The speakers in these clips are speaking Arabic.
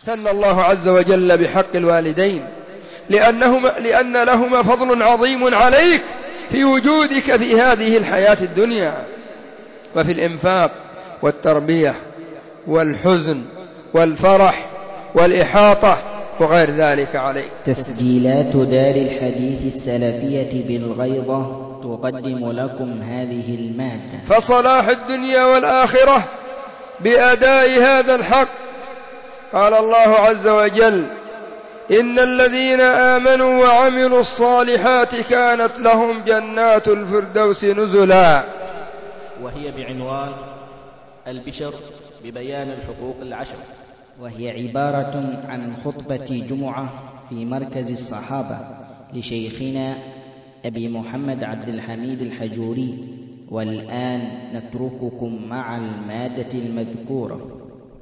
ثنى الله عز وجل بحق الوالدين لأن لهما فضل عظيم عليك في وجودك في هذه الحياة الدنيا، وفي الإنفاق والتربية والحزن والفرح والإحاطة وغير ذلك عليك. تسجيلات دار الحديث السلفية بالغيضة تقدم لكم هذه المادة. فصلاح الدنيا والآخرة بأداء هذا الحق. قال الله عز وجل: إن الذين آمنوا وعملوا الصالحات كانت لهم جنات الفردوس نزلا، وهي بعنوان البشر ببيان الحقوق العشر، وهي عبارة عن خطبة جمعة في مركز الصحابة لشيخنا أبي محمد عبد الحميد الحجوري. والآن نترككم مع المادة المذكورة.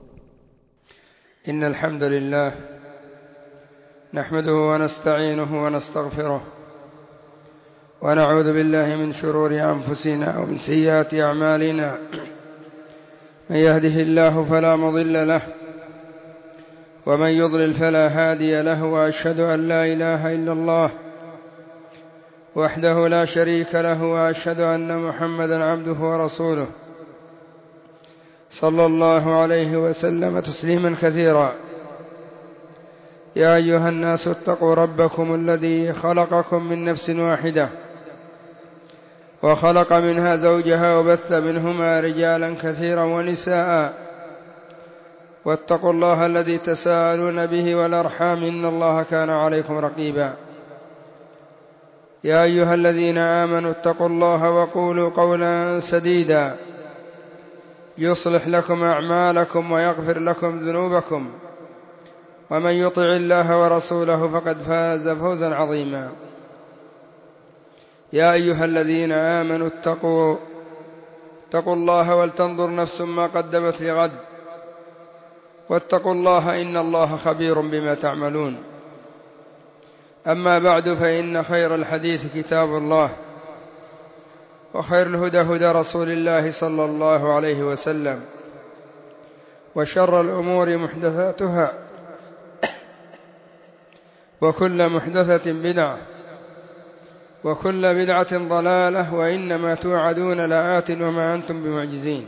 إن الحمد لله نحمده ونستعينه ونستغفره، ونعوذ بالله من شرور أنفسنا ومن سيئات أعمالنا. من يهده الله فلا مضل له، ومن يضلل فلا هادي له، وأشهد أن لا إله إلا الله وحده لا شريك له، وأشهد أن محمدا عبده ورسوله صلى الله عليه وسلم تسليما كثيرا. يا أيها الناس اتقوا ربكم الذي خلقكم من نفس واحدة، وخلق منها زوجها، وبث منهما رجالا كثيرا ونساء، واتقوا الله الذي تساءلون به والأرحام، إن الله كان عليكم رقيبا. يا أيها الذين آمنوا اتقوا الله وقولوا قولا سديدا يصلح لكم أعمالكم ويغفر لكم ذنوبكم، ومن يطع الله ورسوله فقد فاز فوزا عظيما. يا أيها الذين آمنوا اتقوا الله ولتنظر نفس ما قدمت لغد، واتقوا الله إن الله خبير بما تعملون. أما بعد، فإن خير الحديث كتاب الله، وخير الهدى هدى رسول الله صلى الله عليه وسلم، وشر الأمور محدثاتها، وكل محدثة بدعة، وكل بدعة ضلالة، وإنما توعدون لآت وما أنتم بمعجزين.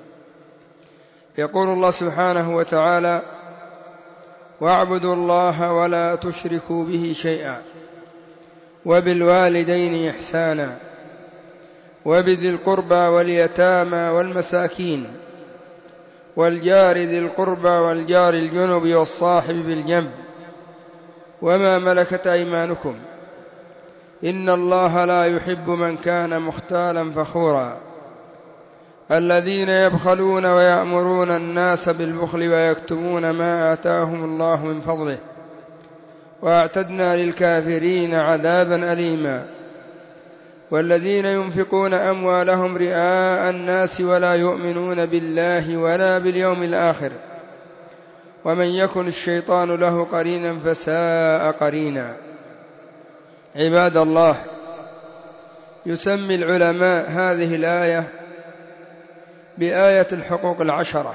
يقول الله سبحانه وتعالى: واعبدوا الله ولا تشركوا به شيئا، وبالوالدين إحسانا، وبذي القربى واليتامى والمساكين، والجار ذي القربى والجار الجنب والصاحب بالجنب، وما ملكت أيمانكم، إن الله لا يحب من كان مختالا فخورا، الذين يبخلون ويأمرون الناس بالبخل ويكتمون ما آتاهم الله من فضله، وأعتدنا للكافرين عذابا أليما. والذين ينفقون أموالهم رئاء الناس ولا يؤمنون بالله ولا باليوم الآخر، ومن يكن الشيطان له قرينا فساء قرينا. عباد الله، يسمي العلماء هذه الآية بآية الحقوق العشرة،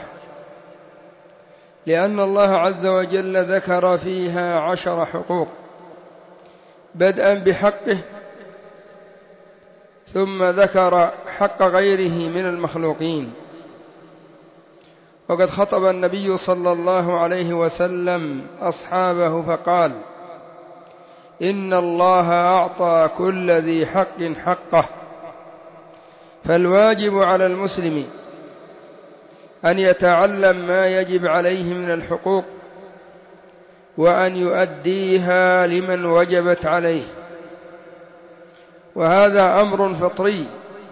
لأن الله عز وجل ذكر فيها 10 حقوق، بدءا بحقه، ثم ذكر حق غيره من المخلوقين. وقد خطب النبي صلى الله عليه وسلم أصحابه فقال: إن الله أعطى كل ذي حق حقه، فالواجب على المسلم أن يتعلم ما يجب عليه من الحقوق، وأن يؤديها لمن وجبت عليه، وهذا أمر فطري.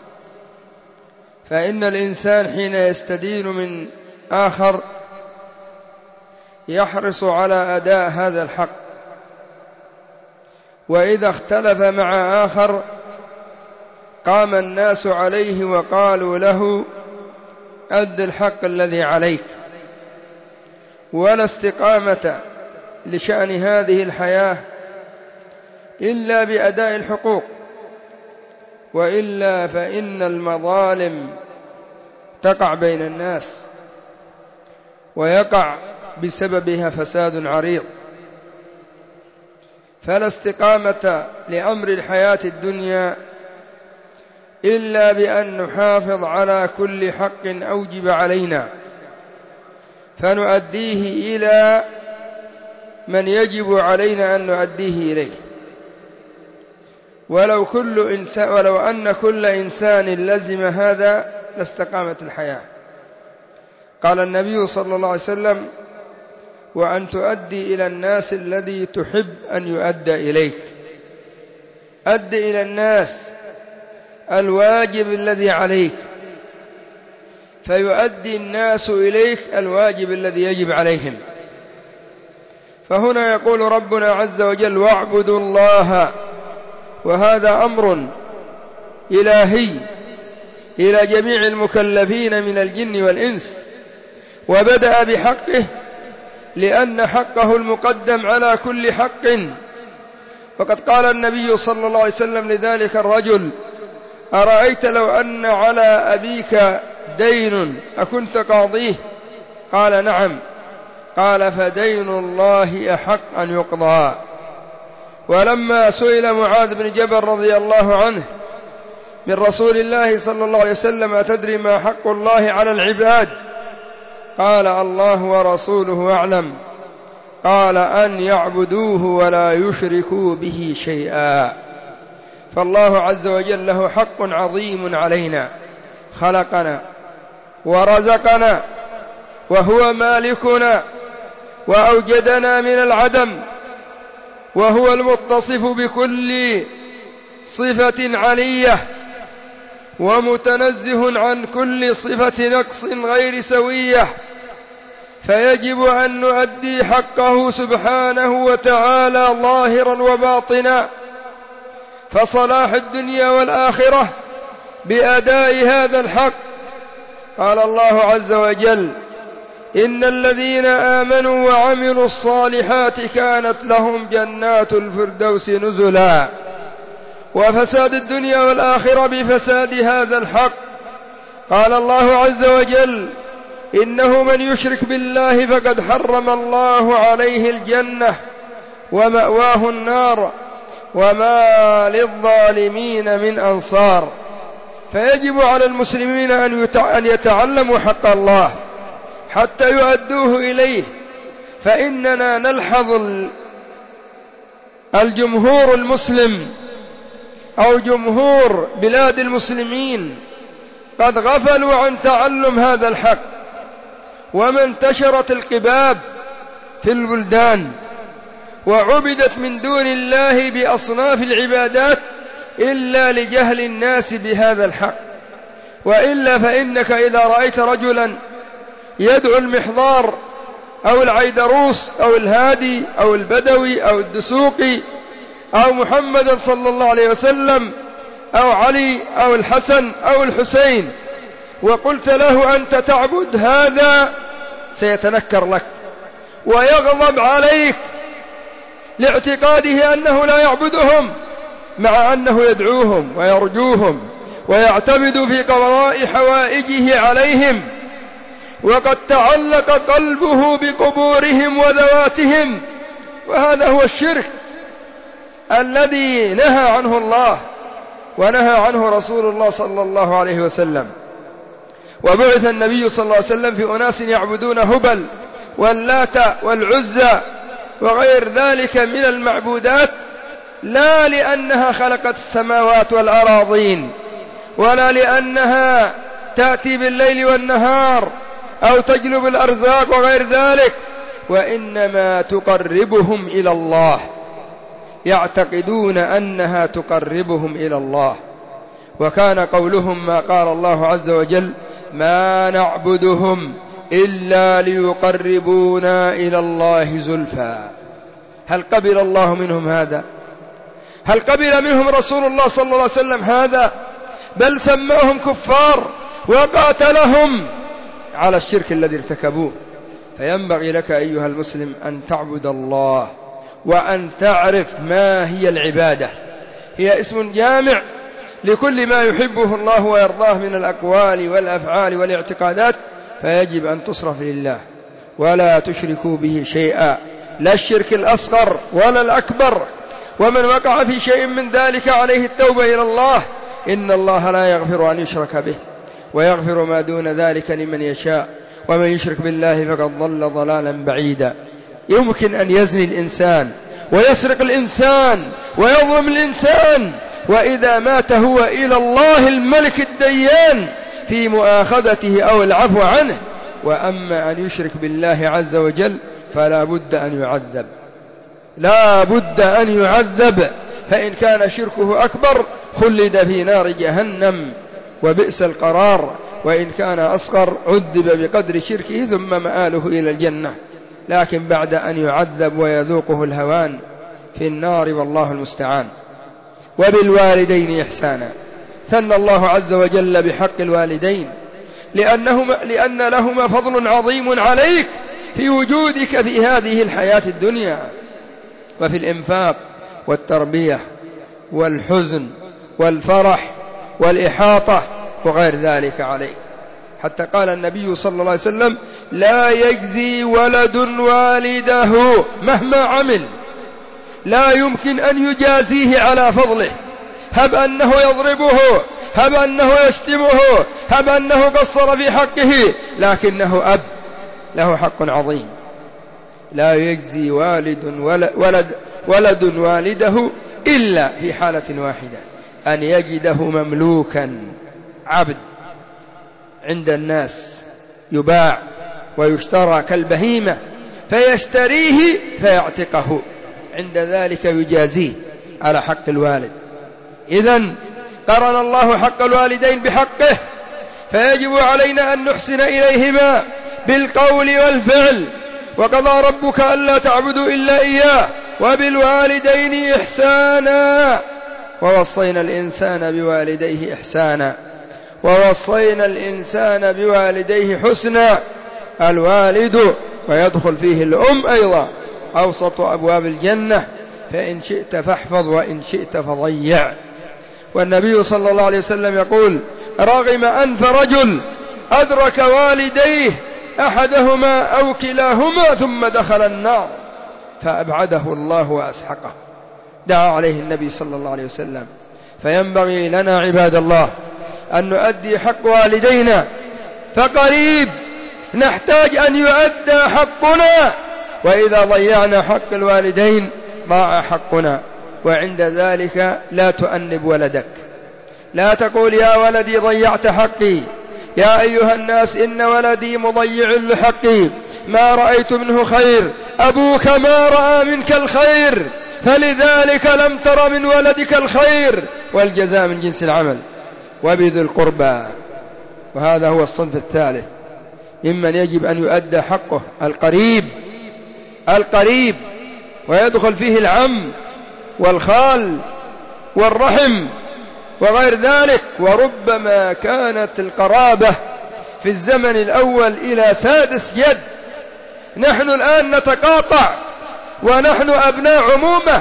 فإن الإنسان حين يستدين من آخر يحرص على أداء هذا الحق، وإذا اختلف مع آخر قام الناس عليه وقالوا له: أد الحق الذي عليك. ولا استقامة لشأن هذه الحياة إلا بأداء الحقوق، وإلا فإن المظالم تقع بين الناس، ويقع بسببها فساد عريض. فلا استقامة لأمر الحياة الدنيا إلا بأن نحافظ على كل حق أوجب علينا فنؤديه إلى من يجب علينا أن نؤديه إليه. ولو أن كل إنسان لزم هذا لاستقامت الحياة. قال النبي صلى الله عليه وسلم: وأن تؤدي إلى الناس الذي تحب أن يؤدى إليك. أد إلى الناس الواجب الذي عليك فيؤدي الناس إليك الواجب الذي يجب عليهم. فهنا يقول ربنا عز وجل: واعبدوا الله، وهذا أمر إلهي إلى جميع المكلفين من الجن والإنس، وبدأ بحقه لأن حقه المقدم على كل حق. وقد قال النبي صلى الله عليه وسلم لذلك الرجل: أرأيت لو أن على أبيك دين أكنت قاضيه؟ قال: نعم. قال: فدين الله أحق أن يقضى. ولما سئل معاذ بن جبل رضي الله عنه من رسول الله صلى الله عليه وسلم: أتدري ما حق الله على العباد؟ قال: الله ورسوله أعلم. قال: أن يعبدوه ولا يشركوا به شيئا. فالله عز وجل له حق عظيم علينا، خلقنا ورزقنا وهو مالكنا وأوجدنا من العدم، وهو المتصف بكل صفة علية ومتنزه عن كل صفة نقص غير سوية. فيجب أن نؤدي حقه سبحانه وتعالى ظاهرا وباطنا. فصلاح الدنيا والآخرة بأداء هذا الحق. قال الله عز وجل: إن الذين آمنوا وعملوا الصالحات كانت لهم جنات الفردوس نزلا. وفساد الدنيا والآخرة بفساد هذا الحق. قال الله عز وجل: إنه من يشرك بالله فقد حرم الله عليه الجنة ومأواه النار وما للظالمين من أنصار. فيجب على المسلمين أن يتعلموا حق الله حتى يؤدوه إليه. فإننا نلحظ الجمهور المسلم أو جمهور بلاد المسلمين قد غفلوا عن تعلم هذا الحق، وما انتشرت القباب في البلدان وعبدت من دون الله بأصناف العبادات إلا لجهل الناس بهذا الحق. وإلا فإنك إذا رأيت رجلا يدعو المحضار أو العيدروس أو الهادي أو البدوي أو الدسوقي أو محمد صلى الله عليه وسلم أو علي أو الحسن أو الحسين وقلت له: أنت تعبد هذا، سيتنكر لك ويغضب عليك لاعتقاده أنه لا يعبدهم، مع أنه يدعوهم ويرجوهم ويعتمد في قضاء حوائجه عليهم، وقد تعلق قلبه بقبورهم وذواتهم. وهذا هو الشرك الذي نهى عنه الله ونهى عنه رسول الله صلى الله عليه وسلم. وبعث النبي صلى الله عليه وسلم في أناس يعبدون هبل واللات والعزى وغير ذلك من المعبودات، لا لأنها خلقت السماوات والأراضين، ولا لأنها تأتي بالليل والنهار أو تجلب الأرزاق وغير ذلك، وإنما تقربهم إلى الله، يعتقدون أنها تقربهم إلى الله. وكان قولهم ما قال الله عز وجل: ما نعبدهم إلا ليقربونا إلى الله زلفى. هل قبل الله منهم هذا؟ هل قبل منهم رسول الله صلى الله عليه وسلم هذا؟ بل سماهم كفار وقاتلهم على الشرك الذي ارتكبوه. فينبغي لك أيها المسلم أن تعبد الله وأن تعرف ما هي العبادة. هي اسم جامع لكل ما يحبه الله ويرضاه من الأقوال والأفعال والاعتقادات، فيجب أن تصرف لله ولا تشركوا به شيئا، لا الشرك الأصغر ولا الأكبر. ومن وقع في شيء من ذلك عليه التوبة إلى الله، إن الله لا يغفر أن يشرك به ويغفر ما دون ذلك لمن يشاء، ومن يشرك بالله فقد ضل ضلالا بعيدا. يمكن أن يزني الإنسان ويسرق الإنسان ويظلم الإنسان، وإذا مات هو إلى الله الملك الديان في مؤاخذته أو العفو عنه. وأما أن يشرك بالله عز وجل فلا بد أن يعذب، لا بد أن يعذب. فإن كان شركه أكبر خلد في نار جهنم وبئس القرار، وإن كان أصغر عذب بقدر شركه ثم مآله إلى الجنة، لكن بعد أن يعذب ويذوقه الهوان في النار، والله المستعان. وبالوالدين إحسانا، ثنى الله عز وجل بحق الوالدين لأن لهما فضل عظيم عليك في وجودك في هذه الحياة الدنيا، وفي الإنفاق والتربية والحزن والفرح والإحاطة وغير ذلك عليك. حتى قال النبي صلى الله عليه وسلم: لا يجزي ولد والده مهما عمل، لا يمكن أن يجازيه على فضله، هب أنه يضربه، هب أنه يشتمه، هب أنه قصر في حقه، لكنه أب له حق عظيم. لا يجزي ولد والده إلا في حالة واحدة، أن يجده مملوكا عبد عند الناس يباع ويشترى كالبهيمة فيشتريه فيعتقه، عند ذلك يجازيه على حق الوالد. إذن قرن الله حق الوالدين بحقه، فيجب علينا أن نحسن إليهما بالقول والفعل. وقضى ربك ألا تعبدوا إلا إياه وبالوالدين إحسانا ووصينا الإنسان بوالديه إحسانا ووصينا الإنسان بوالديه حسنا. الوالد ويدخل فيه الأم أيضا أوسط أبواب الجنة، فإن شئت فاحفظ وإن شئت فضيع. والنبي صلى الله عليه وسلم يقول: رغم أنف رجل أدرك والديه أحدهما أو كلاهما ثم دخل النار فأبعده الله وأسحقه. دعا عليه النبي صلى الله عليه وسلم. فينبغي لنا عباد الله أن نؤدي حق والدينا، فقريب نحتاج أن يؤدى حقنا، وإذا ضيعنا حق الوالدين ضاع حقنا. وعند ذلك لا تؤنب ولدك، لا تقول: يا ولدي ضيعت حقي، يا أيها الناس إن ولدي مضيع لحقي، ما رأيت منه خير، أبوك ما رأى منك الخير، فلذلك لم تر من ولدك الخير، والجزاء من جنس العمل. وبذي القربى، وهذا هو الصنف الثالث ممن يجب أن يؤدى حقه، القريب، ويدخل فيه العم والخال والرحم وغير ذلك. وربما كانت القرابة في الزمن الأول إلى 6 جد. نحن الآن نتقاطع ونحن أبناء عمومة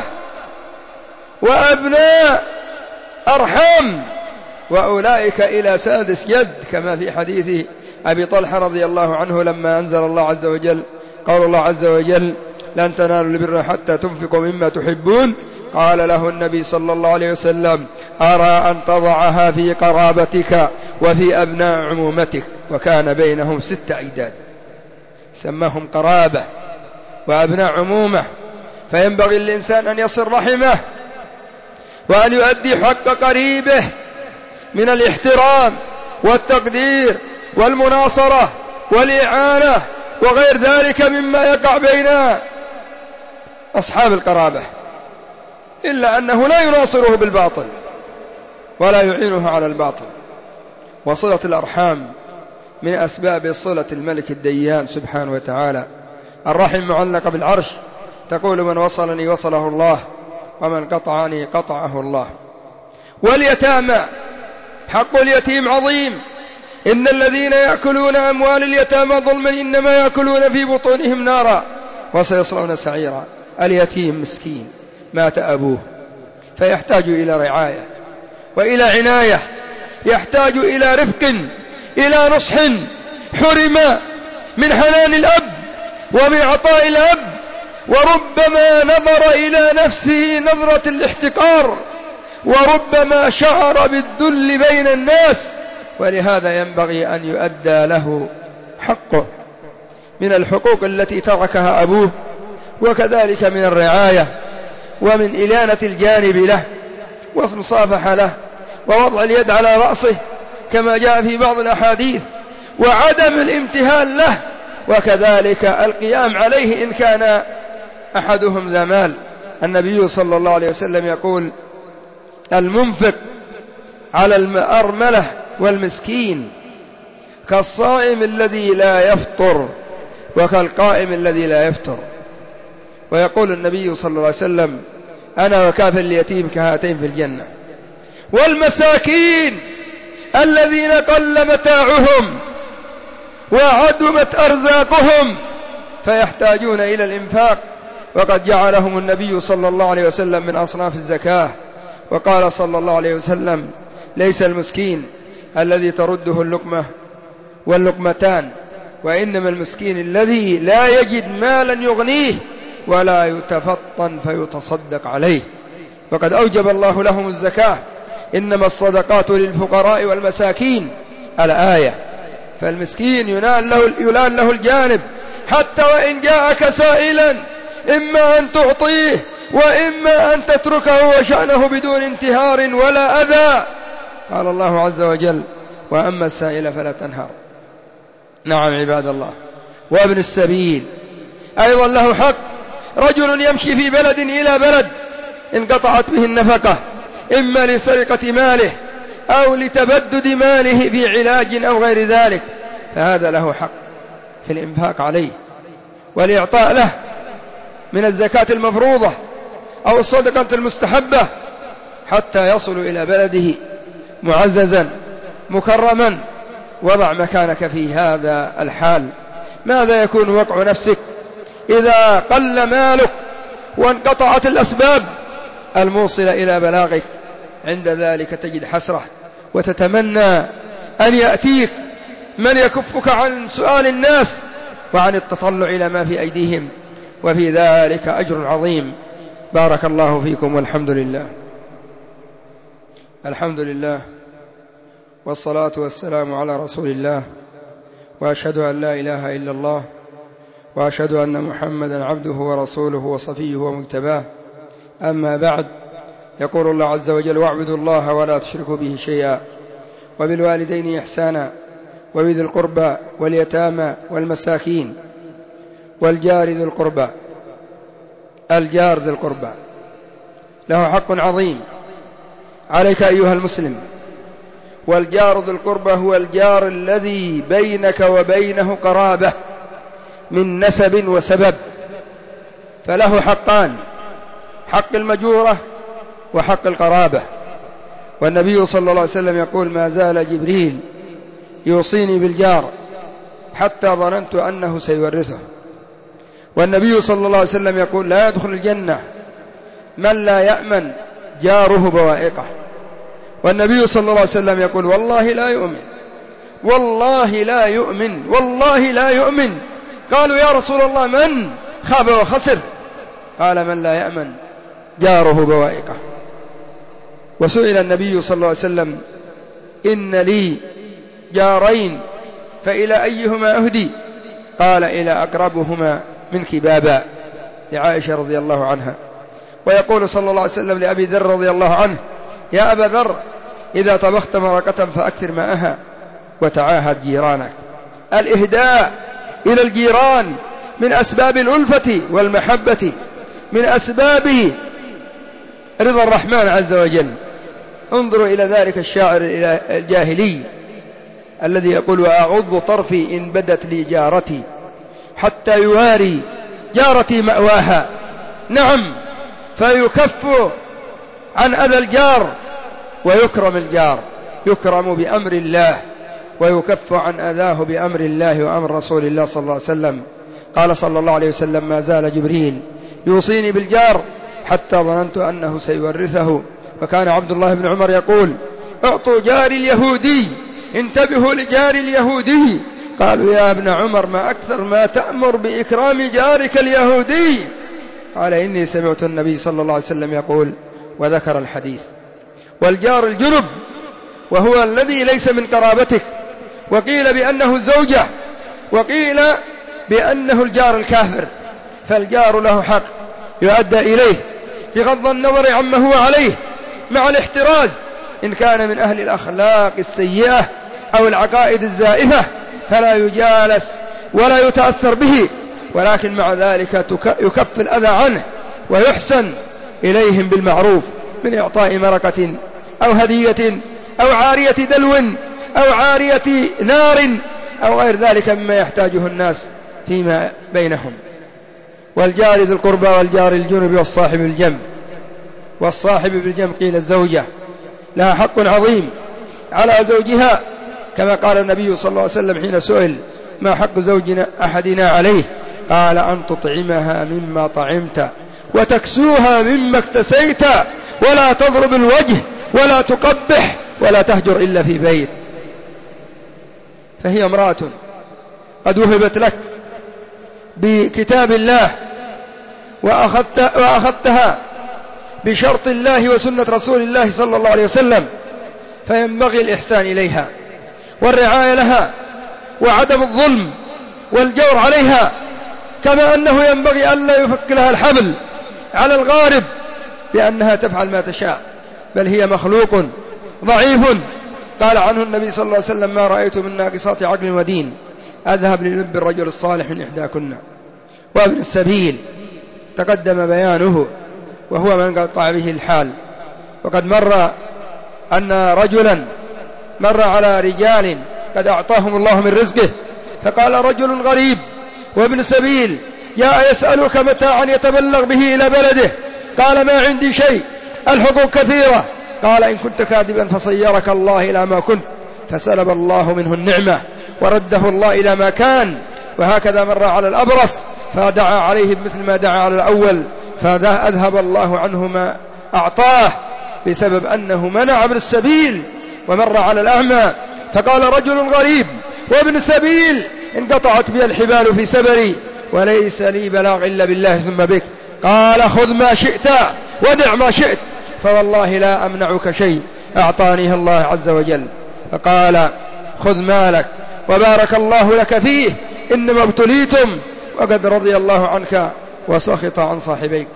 وأبناء أرحام، وأولئك إلى 6 جد، كما في حديث أبي طلحة رضي الله عنه لما أنزل الله عز وجل قال الله عز وجل: لن تنالوا البر حتى تنفقوا مما تحبون. قال له النبي صلى الله عليه وسلم: أرى أن تضعها في قرابتك وفي أبناء عمومتك. وكان بينهم 6 أجداد، سماهم قرابة وأبناء عمومة. فينبغي الإنسان أن يصل رحمه وأن يؤدي حق قريبه من الاحترام والتقدير والمناصرة والإعانة وغير ذلك مما يقع بين أصحاب القرابة، إلا أنه لا يناصره بالباطل ولا يعينه على الباطل. وصلة الأرحام من أسباب صلة الملك الديان سبحانه وتعالى. الرحم معلقة بالعرش، تقول: من وصلني وصله الله ومن قطعني قطعه الله. واليتامى، حق اليتيم عظيم. إن الذين يأكلون أموال اليتامى ظلما إنما يأكلون في بطونهم نارا وسيصلون سعيرا. اليتيم مسكين مات أبوه، فيحتاج إلى رعاية وإلى عناية، يحتاج إلى رفق، إلى نصح. حرم من حنان الأب وبإعطاء الأب، وربما نظر إلى نفسه نظرة الاحتقار، وربما شعر بالذل بين الناس، ولهذا ينبغي أن يؤدى له حقه من الحقوق التي تركها أبوه، وكذلك من الرعاية ومن إلانة الجانب له والمصافحة له ووضع اليد على رأسه كما جاء في بعض الأحاديث، وعدم الامتهان له، وكذلك القيام عليه إن كان أحدهم ذا مال. النبي صلى الله عليه وسلم يقول: المنفق على الأرملة والمسكين كالصائم الذي لا يفطر وكالقائم الذي لا يفطر. ويقول النبي صلى الله عليه وسلم: أنا وكافل اليتيم كهاتين في الجنة. والمساكين الذين قل متاعهم وعدمت أرزاقهم فيحتاجون إلى الإنفاق، وقد جعلهم النبي صلى الله عليه وسلم من أصناف الزكاة. وقال صلى الله عليه وسلم: ليس المسكين الذي ترده اللقمة واللقمتان، وإنما المسكين الذي لا يجد مالا يغنيه ولا يتفطن فيتصدق عليه. وقد أوجب الله لهم الزكاة: إنما الصدقات للفقراء والمساكين، الآية. فالمسكين ينال له الجانب، حتى وإن جاءك سائلا إما أن تعطيه وإما أن تتركه وشأنه بدون انتهار ولا أذى. قال الله عز وجل: وأما السائل فلا تنهر. نعم عباد الله. وابن السبيل أيضا له حق. رجل يمشي في بلد إلى بلد انقطعت به النفقة، إما لسرقة ماله أو لتبدد ماله في علاج أو غير ذلك، فهذا له حق في الإنفاق عليه والإعطاء له من الزكاة المفروضة أو الصدقة المستحبة حتى يصل إلى بلده معززا مكرما. وضع مكانك في هذا الحال. ماذا يكون وقع نفسك إذا قل مالك وانقطعت الأسباب الموصلة إلى بلاغك؟ عند ذلك تجد حسرة وتتمنى أن يأتيك من يكفك عن سؤال الناس وعن التطلع إلى ما في أيديهم، وفي ذلك أجر عظيم. بارك الله فيكم، والحمد لله. الحمد لله والصلاة والسلام على رسول الله، وأشهد أن لا إله إلا الله، وأشهد أن محمدا عبده ورسوله وصفيه ومجتباه. أما بعد، يقول الله عز وجل: واعبدوا الله ولا تشركوا به شيئا، وبالوالدين إحسانا، وبذي القربى واليتامى والمساكين والجار ذي القربى. الجار ذي القربى له حق عظيم عليك أيها المسلم. والجار ذو القربى هو الجار الذي بينك وبينه قرابة من نسب وسبب، فله حقان: حق المجورة وحق القرابة. والنبي صلى الله عليه وسلم يقول: ما زال جبريل يوصيني بالجار حتى ظننت أنه سيورثه. والنبي صلى الله عليه وسلم يقول: لا يدخل الجنة من لا يأمن جاره بوائقه. والنبي صلى الله عليه وسلم يقول: والله لا يؤمن، والله لا يؤمن، والله لا يؤمن. قالوا: يا رسول الله من خاب وخسر؟ قال: من لا يأمن جاره بوائقه. وسئل النبي صلى الله عليه وسلم: إن لي جارين فإلى أيهما أهدي؟ قال: إلى أقربهما منك بابا، لعائشة رضي الله عنها. ويقول صلى الله عليه وسلم لأبي ذر رضي الله عنه: يا أبا ذر، إذا طبخت مرقة فأكثر ماءها وتعاهد جيرانك. الإهداء إلى الجيران من أسباب الألفة والمحبة، من أسباب رضا الرحمن عز وجل. انظروا إلى ذلك الشاعر الجاهلي الذي يقول: وأغض طرفي إن بدت لي جارتي حتى يواري جارتي مأواها. نعم، فيكف عن أذى الجار ويكرم الجار، يكرم بأمر الله ويكف عن أذاه بأمر الله وأمر رسول الله صلى الله عليه وسلم. قال صلى الله عليه وسلم: ما زال جبريل يوصيني بالجار حتى ظننت أنه سيورثه. وكان عبد الله بن عمر يقول: اعطوا جاري اليهودي، انتبهوا لجاري اليهودي، قالوا يا ابن عمر ما أكثر ما تأمر بإكرام جارك اليهودي؟ قال إني سمعت النبي صلى الله عليه وسلم يقول، وذكر الحديث. والجار الجنب وهو الذي ليس من قرابتك، وقيل بأنه الزوجة، وقيل بأنه الجار الكافر، فالجار له حق يؤدى إليه بغض النظر عما هو عليه، مع الاحتراز إن كان من أهل الأخلاق السيئة أو العقائد الزائفة فلا يجالس ولا يتأثر به، ولكن مع ذلك يكف الأذى عنه ويحسن إليهم بالمعروف من إعطاء مرقة أو هدية أو عارية دلو أو عارية نار أو غير ذلك مما يحتاجه الناس فيما بينهم. والجار ذي القربى والجار الجنب والصاحب بالجنب. والصاحب بالجنب قيل الزوجة لها حق عظيم على زوجها، كما قال النبي صلى الله عليه وسلم حين سئل ما حق زوجنا أحدنا عليه، قال أن تطعمها مما طعمت وتكسوها مما اكتسيت ولا تضرب الوجه ولا تقبح ولا تهجر إلا في بيت. فهي امرأة قد وهبت لك بكتاب الله وأخذتها بشرط الله وسنة رسول الله صلى الله عليه وسلم، فينبغي الإحسان إليها والرعاية لها وعدم الظلم والجور عليها، كما أنه ينبغي أن لا يفك لها الحبل على الغارب بأنها تفعل ما تشاء، بل هي مخلوق ضعيف. قال عنه النبي صلى الله عليه وسلم ما رأيت من ناقصات عقل ودين أذهب للب الرجل الصالح من إحداكن. وابن السبيل تقدم بيانه وهو من قطع به الحال. وقد مر أن رجلا مر على رجال قد أعطاهم الله من رزقه، فقال رجل غريب وابن سبيل جاء يسألك متاعا يتبلغ به إلى بلده، قال ما عندي شيء، الحقوق كثيرة. قال إن كنت كاذبا فصيرك الله إلى ما كنت، فسلب الله منه النعمة ورده الله إلى ما كان. وهكذا مر على الأبرص فدعا عليه بمثل ما دعا على الأول، فأذهب الله عنه ما أعطاه بسبب أنه منع ابن السبيل. ومر على الأعمى فقال رجل غريب وابن سبيل انقطعت بي الحبال في سبري وليس لي بلاغ إلا بالله ثم بك، قال خذ ما شئت ودع ما شئت فوالله لا أمنعك شيء أعطانيه الله عز وجل. فقال خذ مالك وبارك الله لك فيه إنما ابتليتم وقد رضي الله عنك وسخط عن صاحبيك.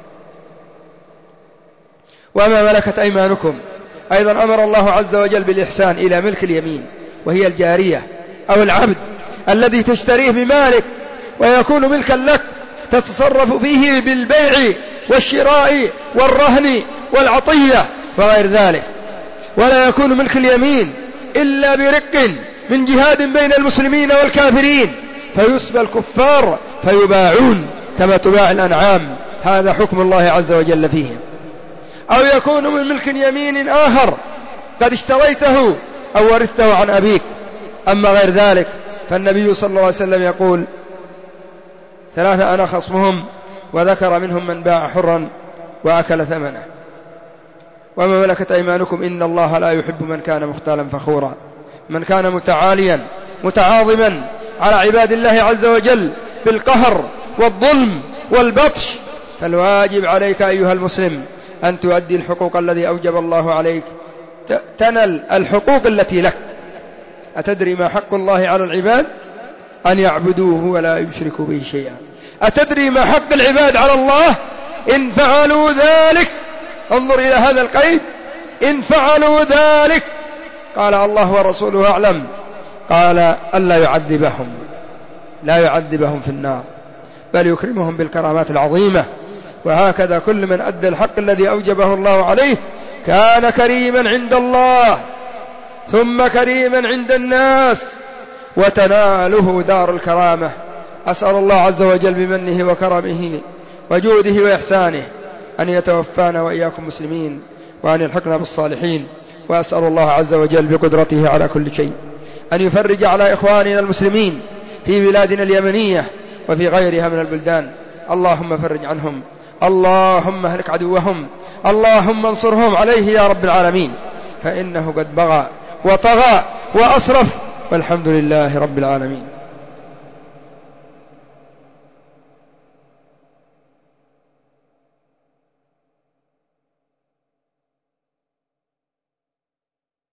وما ملكت أيمانكم أيضا أمر الله عز وجل بالإحسان إلى ملك اليمين، وهي الجارية أو العبد الذي تشتريه بمالك ويكون ملكا لك تتصرف فيه بالبيع والشراء والرهن والعطية وغير ذلك. ولا يكون ملك اليمين إلا برق من جهاد بين المسلمين والكافرين فيسبى الكفار فيباعون كما تباع الأنعام، هذا حكم الله عز وجل فيهم. أو يكون من ملك يمين آخر قد اشتريته أو ورثته عن أبيك. أما غير ذلك فالنبي صلى الله عليه وسلم يقول ثلاثة أنا خصمهم، وذكر منهم من باع حرا وأكل ثمنه. وما ملكت أيمانكم إن الله لا يحب من كان مختالا فخورا، من كان متعاليا متعاظما على عباد الله عز وجل بالقهر والظلم والبطش. فالواجب عليك أيها المسلم أن تؤدي الحقوق الذي أوجب الله عليك، تنل الحقوق التي لك. أتدري ما حق الله على العباد؟ أن يعبدوه ولا يشركوا به شيئا. أتدري ما حق العباد على الله؟ إن فعلوا ذلك، انظر إلى هذا القيد، إن فعلوا ذلك قال الله ورسوله أعلم، قال ألا يعذبهم، لا يعذبهم في النار بل يكرمهم بالكرامات العظيمة. وهكذا كل من أدى الحق الذي أوجبه الله عليه كان كريما عند الله ثم كريما عند الناس وتناله دار الكرامة. أسأل الله عز وجل بمنه وكرمه وجوده وإحسانه أن يتوفانا وإياكم مسلمين وأن يلحقنا بالصالحين. وأسأل الله عز وجل بقدرته على كل شيء أن يفرج على إخواننا المسلمين في بلادنا اليمنية وفي غيرها من البلدان. اللهم فرج عنهم، اللهم اهلك عدوهم، اللهم انصرهم عليه يا رب العالمين، فإنه قد بغى وطغى وأسرف والحمد لله رب العالمين.